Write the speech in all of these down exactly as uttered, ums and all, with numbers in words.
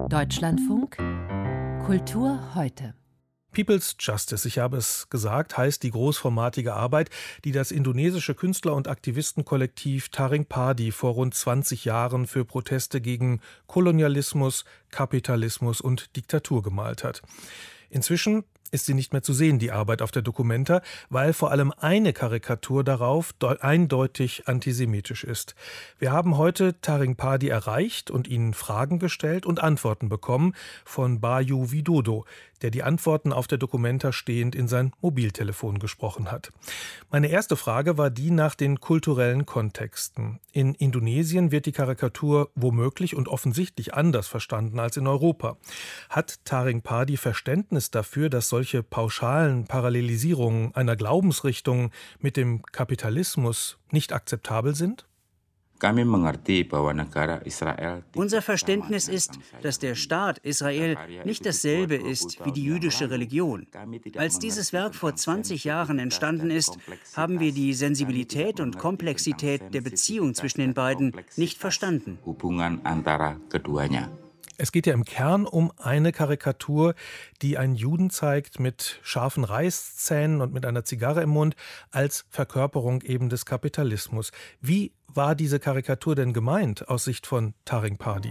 Deutschlandfunk Kultur heute. People's Justice, ich habe es gesagt, heißt die großformatige Arbeit, die das indonesische Künstler- und Aktivistenkollektiv Taring Padi vor rund zwanzig Jahren für Proteste gegen Kolonialismus, Kapitalismus und Diktatur gemalt hat. Inzwischen ist sie nicht mehr zu sehen, die Arbeit auf der Documenta, weil vor allem eine Karikatur darauf eindeutig antisemitisch ist. Wir haben heute Taring Padi erreicht und ihnen Fragen gestellt und Antworten bekommen von Bayu Widodo, der die Antworten auf der Documenta stehend in sein Mobiltelefon gesprochen hat. Meine erste Frage war die nach den kulturellen Kontexten. In Indonesien wird die Karikatur womöglich und offensichtlich anders verstanden als in Europa. Hat Taring Padi Verständnis dafür, dass solche pauschalen Parallelisierungen einer Glaubensrichtung mit dem Kapitalismus nicht akzeptabel sind? Unser Verständnis ist, dass der Staat Israel nicht dasselbe ist wie die jüdische Religion. Als dieses Werk vor zwanzig Jahren entstanden ist, haben wir die Sensibilität und Komplexität der Beziehung zwischen den beiden nicht verstanden. Es geht ja im Kern um eine Karikatur, die einen Juden zeigt mit scharfen Reißzähnen und mit einer Zigarre im Mund als Verkörperung eben des Kapitalismus. Wie war diese Karikatur denn gemeint aus Sicht von Taring Padi?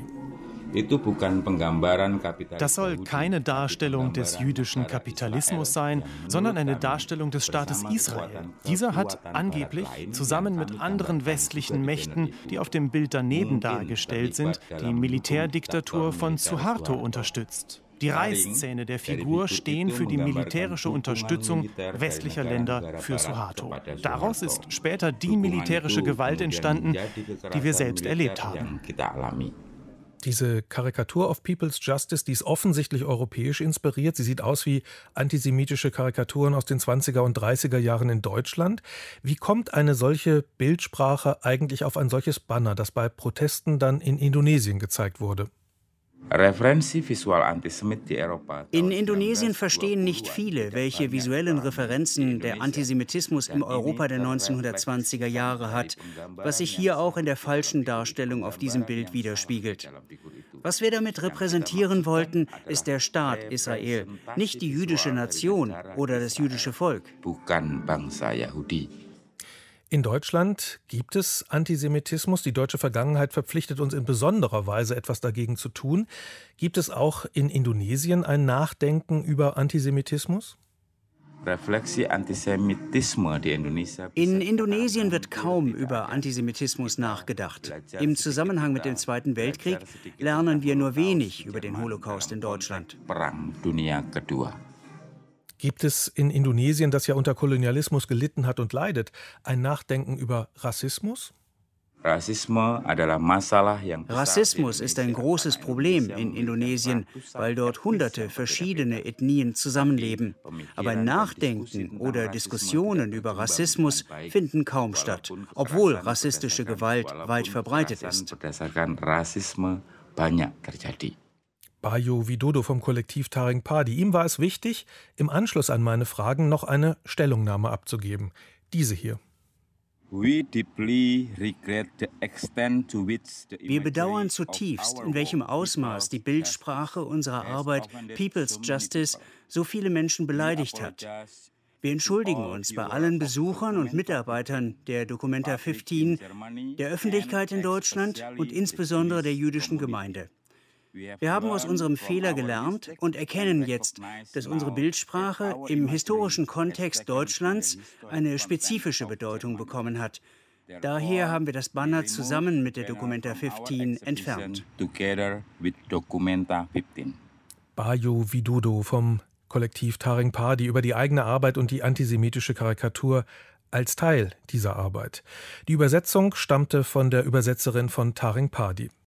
Das soll keine Darstellung des jüdischen Kapitalismus sein, sondern eine Darstellung des Staates Israel. Dieser hat angeblich zusammen mit anderen westlichen Mächten, die auf dem Bild daneben dargestellt sind, die Militärdiktatur von Suharto unterstützt. Die Reißzähne der Figur stehen für die militärische Unterstützung westlicher Länder für Suharto. Daraus ist später die militärische Gewalt entstanden, die wir selbst erlebt haben. Diese Karikatur of People's Justice, die ist offensichtlich europäisch inspiriert. Sie sieht aus wie antisemitische Karikaturen aus den zwanziger und dreißiger Jahren in Deutschland. Wie kommt eine solche Bildsprache eigentlich auf ein solches Banner, das bei Protesten dann in Indonesien gezeigt wurde? In Indonesien verstehen nicht viele, welche visuellen Referenzen der Antisemitismus im Europa der neunzehnhundertzwanziger Jahre hat, was sich hier auch in der falschen Darstellung auf diesem Bild widerspiegelt. Was wir damit repräsentieren wollten, ist der Staat Israel, nicht die jüdische Nation oder das jüdische Volk. In Deutschland gibt es Antisemitismus. Die deutsche Vergangenheit verpflichtet uns in besonderer Weise, etwas dagegen zu tun. Gibt es auch in Indonesien ein Nachdenken über Antisemitismus? In Indonesien wird kaum über Antisemitismus nachgedacht. Im Zusammenhang mit dem Zweiten Weltkrieg lernen wir nur wenig über den Holocaust in Deutschland. Gibt es in Indonesien, das ja unter Kolonialismus gelitten hat und leidet, ein Nachdenken über Rassismus? Rassismus ist ein großes Problem in Indonesien, weil dort hunderte verschiedene Ethnien zusammenleben. Aber Nachdenken oder Diskussionen über Rassismus finden kaum statt, obwohl rassistische Gewalt weit verbreitet ist. Bayu Widodo vom Kollektiv Taring Padi. Ihm war es wichtig, im Anschluss an meine Fragen noch eine Stellungnahme abzugeben. Diese hier. Wir bedauern zutiefst, in welchem Ausmaß die Bildsprache unserer Arbeit People's Justice so viele Menschen beleidigt hat. Wir entschuldigen uns bei allen Besuchern und Mitarbeitern der Documenta fünfzehn, der Öffentlichkeit in Deutschland und insbesondere der jüdischen Gemeinde. Wir haben aus unserem Fehler gelernt und erkennen jetzt, dass unsere Bildsprache im historischen Kontext Deutschlands eine spezifische Bedeutung bekommen hat. Daher haben wir das Banner zusammen mit der Documenta fünfzehn entfernt. Bayu Widodo vom Kollektiv Taring Padi über die eigene Arbeit und die antisemitische Karikatur als Teil dieser Arbeit. Die Übersetzung stammte von der Übersetzerin von Taring Padi.